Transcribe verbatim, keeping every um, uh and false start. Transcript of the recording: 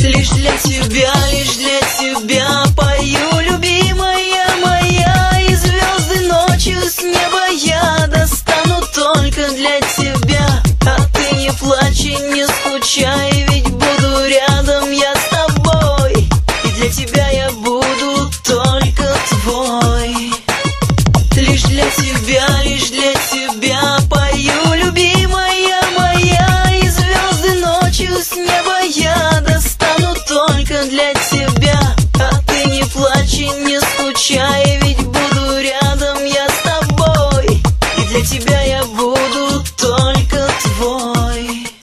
Лишь для тебя, лишь для тебя пою, любимая моя. И звезды ночью с неба я достану только для тебя. А ты не плачь и не скучай, ведь буду рядом я с тобой. И для тебя я буду только твой. Лишь для тебя, лишь для тебя пою, любимая моя. И звезды ночью с неба я достану только для тебя. А ты не плачь и не скучай,